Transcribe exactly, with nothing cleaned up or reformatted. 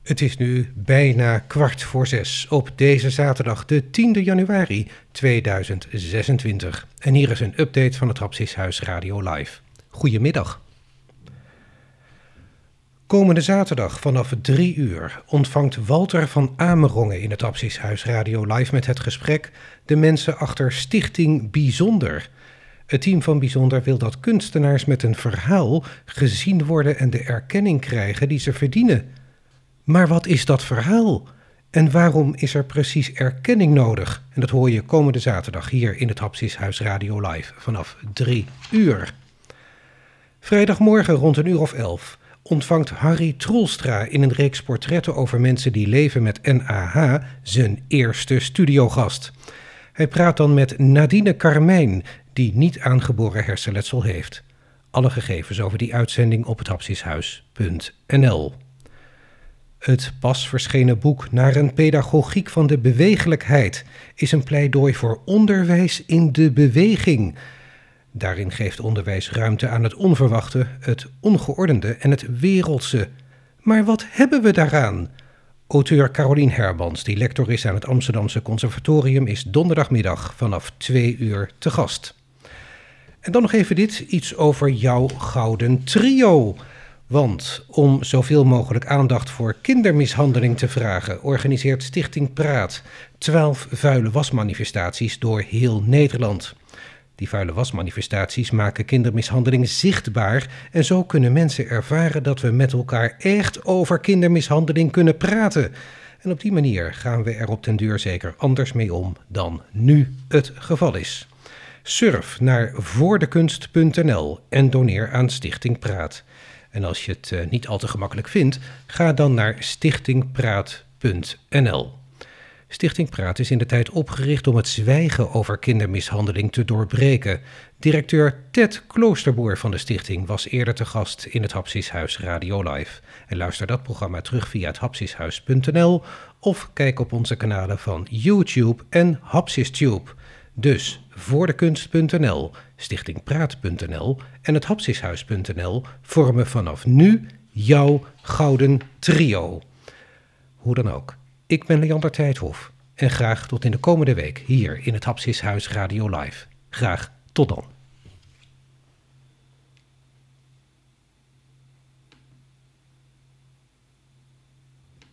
Het is nu bijna kwart voor zes op deze zaterdag, de tiende januari tweeduizend zesentwintig. En hier is een update van het Hapsishuis Radio Live. Goedemiddag. Komende zaterdag vanaf drie uur ontvangt Walter van Amerongen in het Hapsishuis Radio Live met het gesprek de mensen achter Stichting Bijzonder. Het team van Bijzonder wil dat kunstenaars met een verhaal gezien worden en de erkenning krijgen die ze verdienen. Maar wat is dat verhaal? En waarom is er precies erkenning nodig? En dat hoor je komende zaterdag hier in het Hapsishuis Radio Live vanaf drie uur. Vrijdagmorgen rond een uur of elf ontvangt Harry Troelstra in een reeks portretten over mensen die leven met N A H zijn eerste studiogast. Hij praat dan met Nadine Carmijn, die niet aangeboren hersenletsel heeft. Alle gegevens over die uitzending op het hapsishuis punt n l. Het pas verschenen boek Naar een pedagogiek van de bewegelijkheid is een pleidooi voor onderwijs in de beweging. Daarin geeft onderwijs ruimte aan het onverwachte, het ongeordende en het wereldse. Maar wat hebben we daaraan? Auteur Carolien Herbans, die lector is aan het Amsterdamse Conservatorium, is donderdagmiddag vanaf twee uur te gast. En dan nog even dit, iets over jouw gouden trio. Want om zoveel mogelijk aandacht voor kindermishandeling te vragen, organiseert Stichting Praat twaalf vuile wasmanifestaties door heel Nederland. Die vuile wasmanifestaties maken kindermishandeling zichtbaar en zo kunnen mensen ervaren dat we met elkaar echt over kindermishandeling kunnen praten. En op die manier gaan we er op den duur zeker anders mee om dan nu het geval is. Surf naar voordekunst punt n l en doneer aan Stichting Praat. En als je het uh, niet al te gemakkelijk vindt, ga dan naar stichting praat punt n l. Stichting Praat is in de tijd opgericht om het zwijgen over kindermishandeling te doorbreken. Directeur Ted Kloosterboer van de stichting was eerder te gast in het Hapsishuis Radio Live. En luister dat programma terug via het hapsishuis punt n l of kijk op onze kanalen van YouTube en Hapsistube. Dus voordekunst punt n l, stichting praat punt n l en het hapsishuis punt n l vormen vanaf nu jouw gouden trio. Hoe dan ook, ik ben Leander Tijdhof en graag tot in de komende week hier in het Hapsishuis Radio Live. Graag tot dan.